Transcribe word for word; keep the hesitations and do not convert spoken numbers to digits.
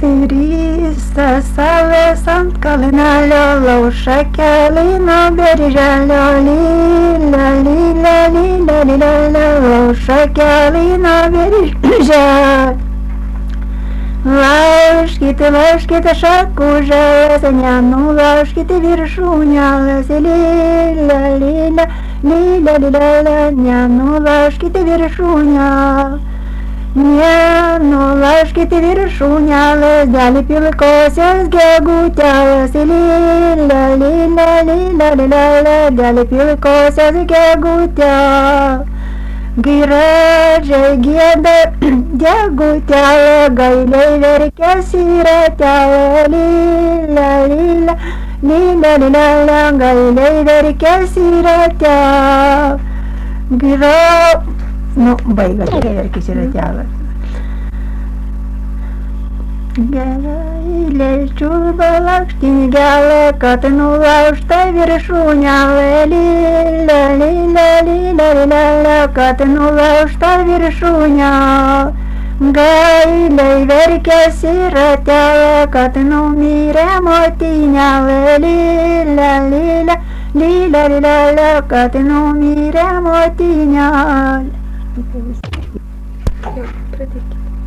Tyristä savės ant kalnelio, lauša kelino berželio, lila, lila, lila, lila, lila, lauša kelino berželio. Laužkite, laužkite šakų žalės, nenulaužkite viršūnelės, lila, lila, lila, lila, lila, nenulaužkite viršūnelės. Nenulaužkite viršūnelės, dėl pilkosios gegutės, lila, lila, lila, lila, lila, dėl pilkosios gegutės. Gražiai gieda gegutėlė, gailiai verkia siretėlė, lila, lila, lila, lila, lila, gailiai verkia siretėlė. Gra... Nu, baiga, gerai verkia siretėlė. Gailiai čiulba lakštingelė, kad nulaužta viršūnelė, lila, lila, lila, lila, lila, kad nulaužta viršūnelė. Gailiai verkia siretėlė, kad numirė motinelė, lila, lila, lila, lila, lila, kad numirė motinelė. Jau, pradėkit.